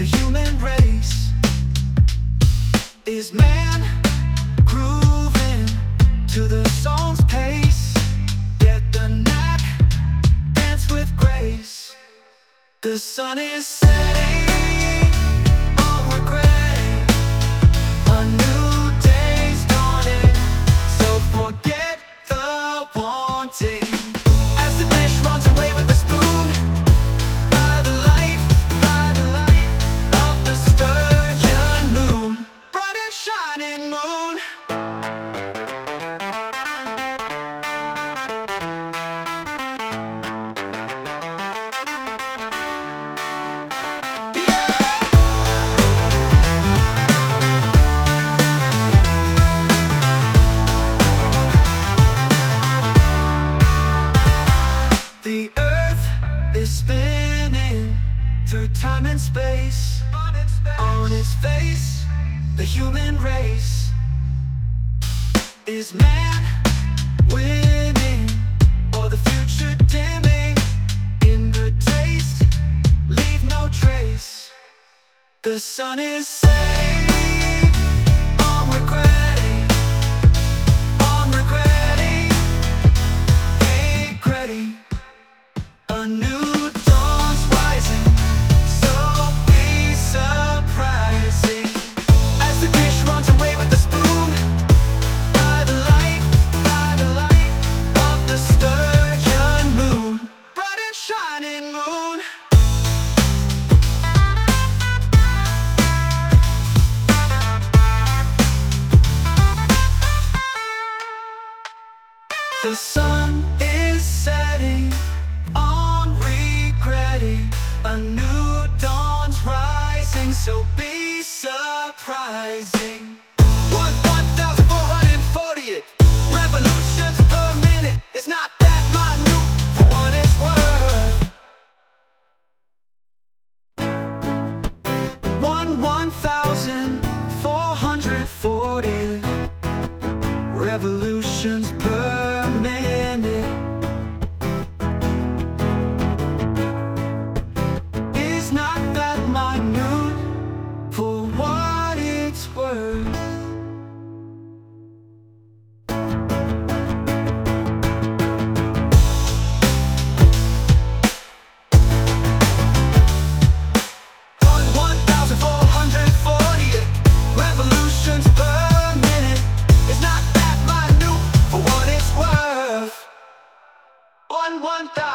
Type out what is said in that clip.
the human race. Is man grooving to the song's pace? Get the knack, dance with grace. The sun is setting, all regretting. A new day's dawning, so forget the wanting. As the dish runs away with the spoon, by the light of the sturgeon moon, bright and shining moon. The earth is spinning through time and space. On its face, the human race. Is man winning, or the future dimming? In the taste, leave no trace. The sun is setting, on regretting, regretting. A new dawn's rising, so be surprising. As the dish runs away with the spoon, by the light of the sturgeon moon, bright and shining moon. The sun is setting, on regretting. A new dawn's rising, so be surprising. 1,440th revolutions per minute. It's not that minute for what it's worth. 1,440 revolutions per minute. It's not that minute for what it's worth. On 1,440 revolutions per minute. It's not that minute for what it's worth. 1,000